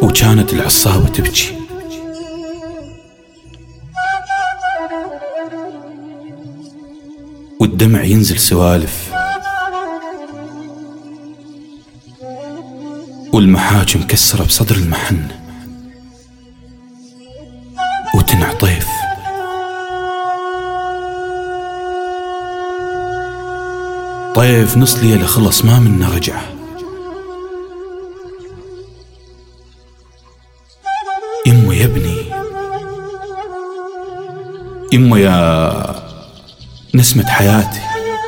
وكانت العصابة تبكي. والدمع ينزل سوالف، والمحاكم مكسرة بصدر المحنة، وتنع طيف. طيف نص ليلة خلص ما منا رجعه. يمه يا ابني، يمه يا نسمة حياتي،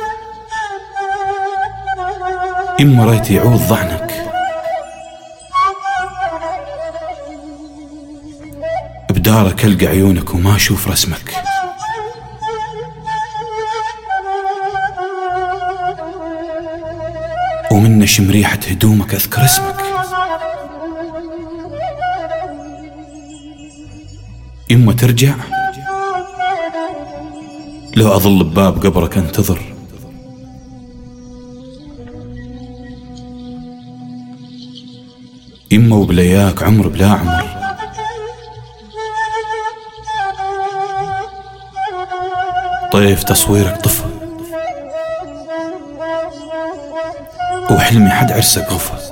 يمه ريت يعود ضعنك، بدارك ألقى عيونك وما أشوف رسمك. ومن شم ريحة هدومك أذكر اسمك. يمه ترجع لو أظل بباب قبرك أنتظر. يمه وبلياك عمر بلا عمر، طيف تصويرك طفى، وحلمي حد عرسك غفى.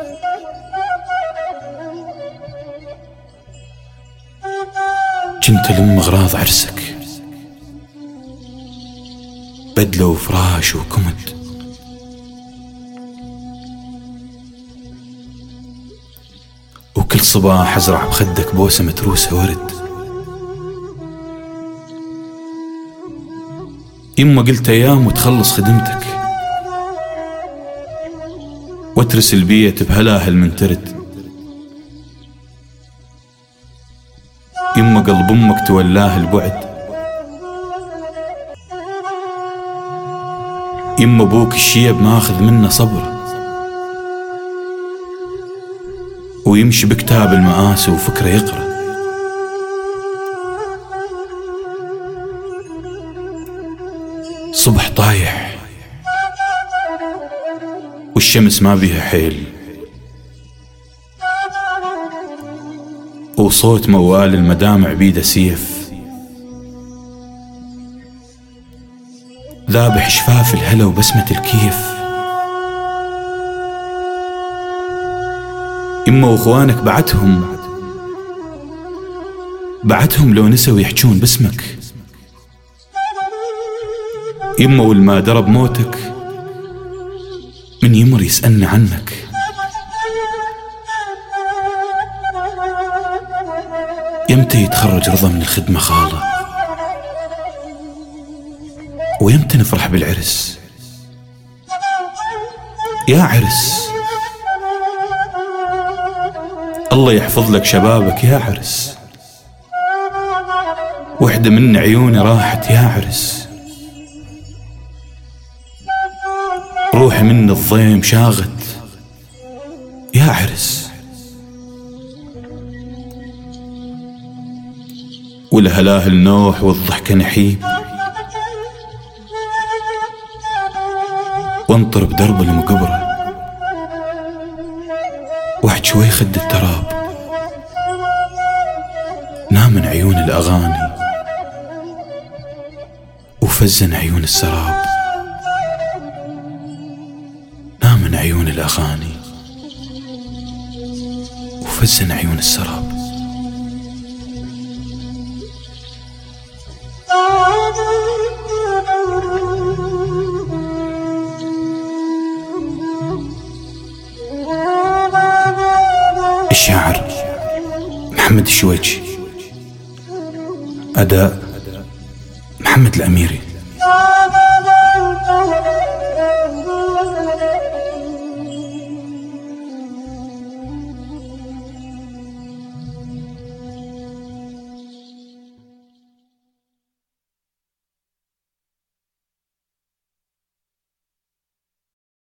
كنت لم أغراض عرسك، بدلة وفراش وكمد، وكل صباح أزرع بخدك بوسة متروسة ورد. يما قلت أيام وتخلص خدمتك، واترس البيت بهلاهل من ترد. يما قلب أمك تولاه البعد، يما أبوك الشيب ماخذ منه صبر، ويمشي بكتاب المآسي وفكره يقرأ. صبح طايح والشمس ما بيها حيل، وصوت موال المدامع بيده سيف، ذابح شفاف الهلا وبسمة الكيف. إما واخوانك بعتهم لو نسوا يحجون باسمك. يما والما درب موتك من يمر يسألنا عنك. يمتى يتخرج رضا من الخدمة خاله، ويمتى نفرح بالعرس يا عرس. الله يحفظ لك شبابك يا عرس، وحدة من عيوني راحت يا عرس. روحي من الضيم شاغت يا عرس، والهلاهل نوح والضحكة نحيب، وانطر بدرب المقبرة واحد شوي خد التراب. نام عيون الأغاني وفزن عيون السراب. نام عيون الأغاني وفزن عيون السراب. الشاعر محمد الشويجي، أداء محمد الأميري.